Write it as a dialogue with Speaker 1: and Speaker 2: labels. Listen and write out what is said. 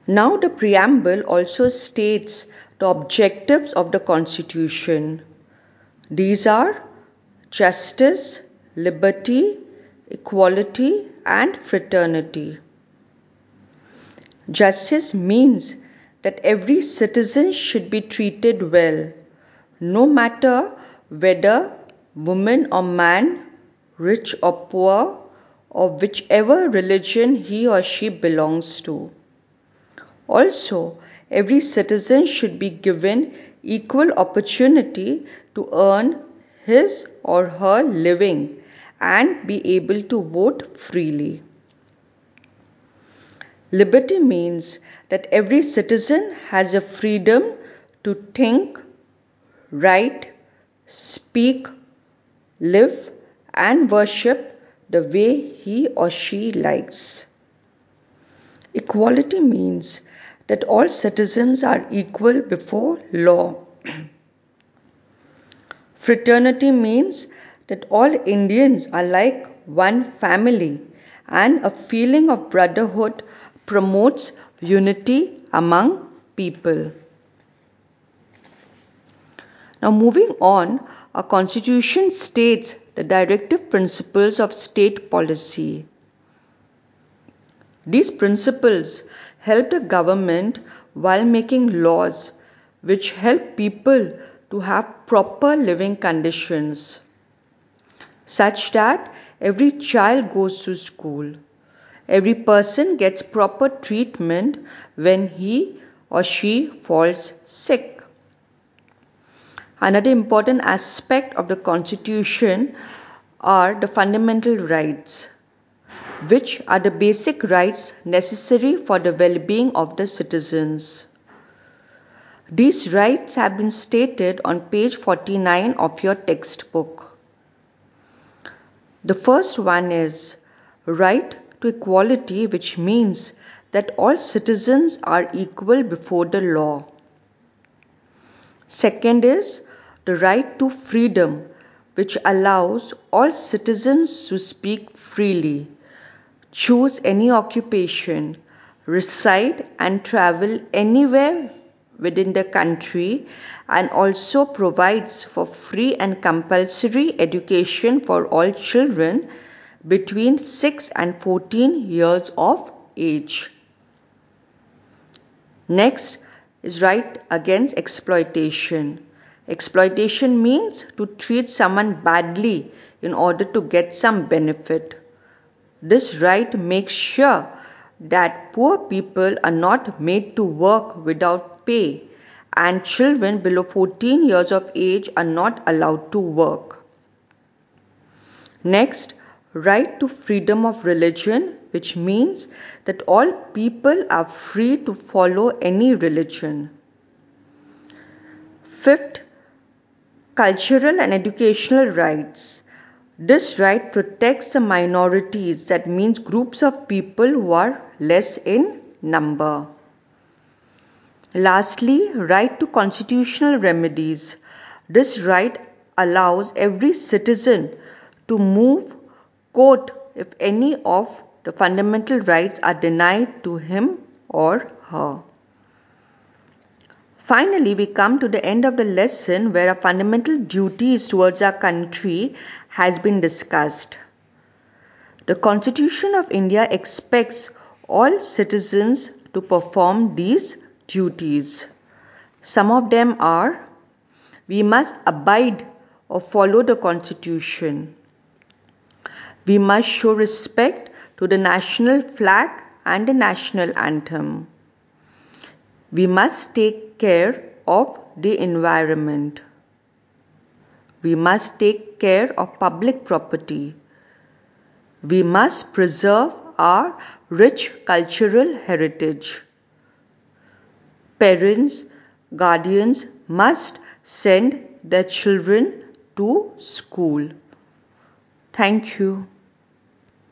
Speaker 1: Now, the preamble also states the objectives of the Constitution. These are justice, liberty, equality, and fraternity. Justice means that every citizen should be treated well, no matter whether woman or man, rich or poor, or whichever religion he or she belongs to. Also, every citizen should be given equal opportunity to earn his or her living and be able to vote freely. Liberty means that every citizen has a freedom to think, write, speak, live, and worship the way he or she likes. Equality means that all citizens are equal before law. Fraternity means that all Indians are like one family, and a feeling of brotherhood promotes unity among people. Now, moving on, our Constitution states the directive principles of state policy. These principles help the government while making laws which help people to have proper living conditions, such that every child goes to school. Every person gets proper treatment when he or she falls sick. Another important aspect of the Constitution are the fundamental rights, which are the basic rights necessary for the well-being of the citizens. These rights have been stated on page 49 of your textbook. The first one is right to equality, which means that all citizens are equal before the law. Second is the right to freedom, which allows all citizens to speak freely, choose any occupation, reside and travel anywhere within the country, and also provides for free and compulsory education for all children between 6 and 14 years of age. Next is right against exploitation. Exploitation means to treat someone badly in order to get some benefit. This right makes sure that poor people are not made to work without pay, and children below 14 years of age are not allowed to work. Next, right to freedom of religion, which means that all people are free to follow any religion. Fifth, cultural and educational rights. This right protects the minorities, that means groups of people who are less in number. Lastly, right to constitutional remedies. This right allows every citizen to move court if any of the fundamental rights are denied to him or her. Finally, we come to the end of the lesson where our fundamental duties towards our country has been discussed. The Constitution of India expects all citizens to perform these duties. Some of them are: we must abide or follow the Constitution. We must show respect to the national flag and the national anthem. We must take care of the environment. We must take care of public property. We must preserve our rich cultural heritage. Parents, guardians must send their children to school. Thank you.